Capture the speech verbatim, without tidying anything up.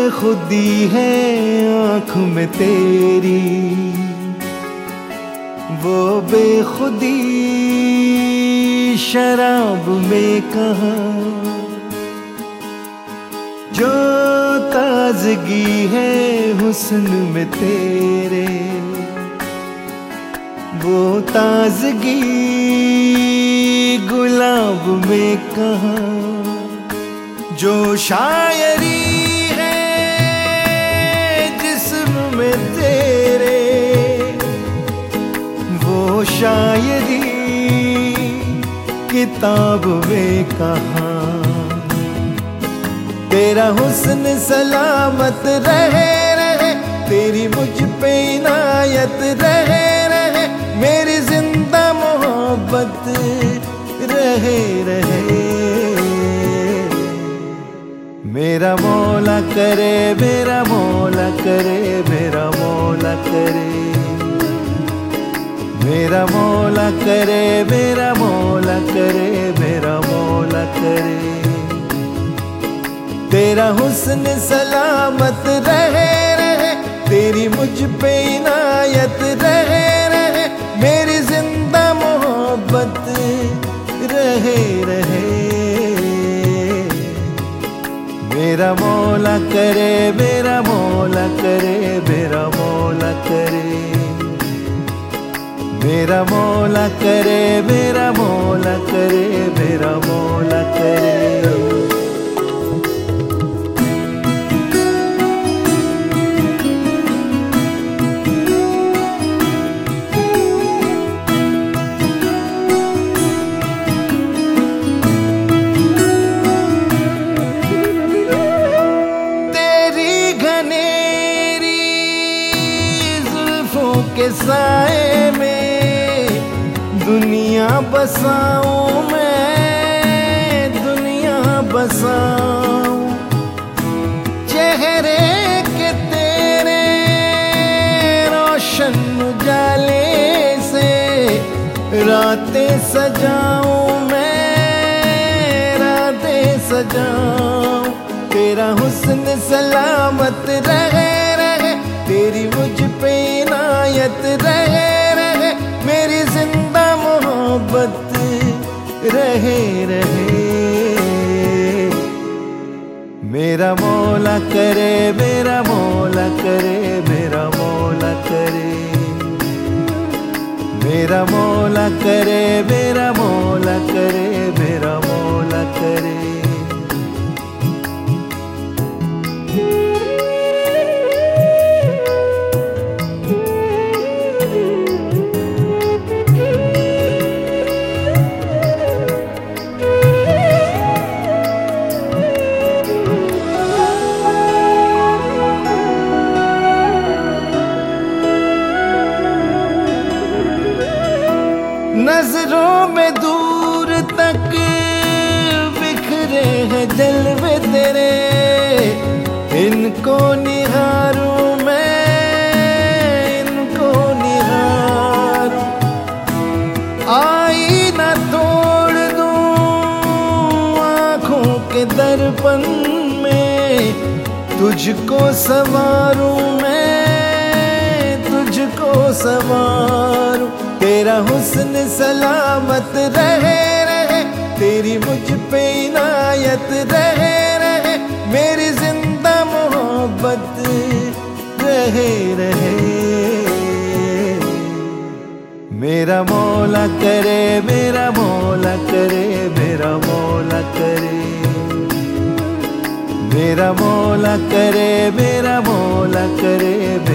बेखुदी है आँख में तेरी, वो बेखुदी शराब में कहाँ। जो ताजगी है हुस्न में तेरे, वो ताजगी गुलाब में कहाँ। जो शायरी है जिस्म में तेरे, वो शायरी किताब में कहाँ। तेरा हुस्न सलामत रहे रहे, तेरी मुझ पे इनायत रहे रहे, मेरी जिंदा मोहब्बत रहे रहे। मेरा मौला करे, मेरा मौला करे, मेरा मौला करे, मेरा मौला करे, मेरा मौला करे, मेरा मौला करे। तेरा हुस्न सलामत रहे रहे, तेरी मुझ पे इनायत रहे रहे, मेरी जिंदा मोहब्बत रहे रहे। मेरा मौला करे, मेरा मौला करे, मेरा मौला करे, मेरा मौला करे, मेरा मौला करे, मेरा मौला करे। के साए में दुनिया बसाऊं मैं, दुनिया बसाऊं। चेहरे के तेरे रोशन उजाले से रातें सजाऊं मैं, रातें सजाऊं। तेरा हुस्न सलामत रहे रहे, तेरी मुझ पे इनायत रहे रहे, मेरी जिंदा मोहब्बत रहे रहे। मेरा मौला करे, मेरा मौला करे, मेरा मौला करे, मेरा मौला करे, मेरा मौला करे, मेरा मौला करे। नजरों में दूर तक बिखरे हैं जलवे तेरे, इनको निहारूं मैं, इनको निहारूं। आईना तोड़ दूं आँखों के दर्पण में, तुझको संवारूं मैं, तुझको संवारूं। तेरा हुस्न सलामत रहे रहे, तेरी मुझ पे इनायत रहे रहे, मेरी जिंदा मोहब्बत रहे रहे। मेरा मौला करे, मेरा मौला करे, मेरा मौला करे, मेरा मौला करे, मेरा मौला करे।